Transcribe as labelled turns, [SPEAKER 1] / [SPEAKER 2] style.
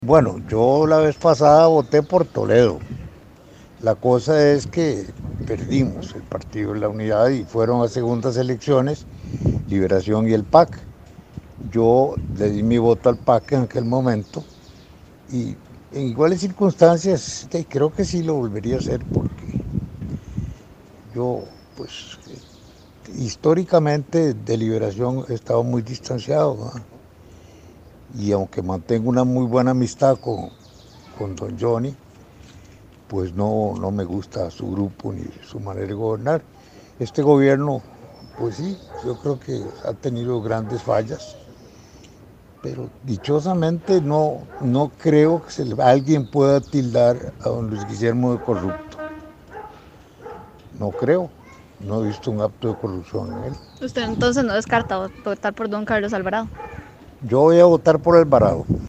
[SPEAKER 1] Bueno, yo la vez pasada voté por Toledo. La cosa es que perdimos el Partido de la Unidad y fueron a segundas elecciones Liberación y el PAC. Yo le di mi voto al PAC en aquel momento y en iguales circunstancias creo que sí lo volvería a hacer porque yo, pues, históricamente de Liberación he estado muy distanciado, ¿no? Y aunque mantengo una muy buena amistad con don Johnny, pues no me gusta su grupo ni su manera de gobernar. Este gobierno, pues sí, yo creo que ha tenido grandes fallas, pero dichosamente no creo que alguien pueda tildar a don Luis Guillermo de corrupto. No creo, no he visto un acto de corrupción en él.
[SPEAKER 2] Usted entonces no descarta votar por don Carlos Alvarado.
[SPEAKER 1] Yo voy a votar por Alvarado.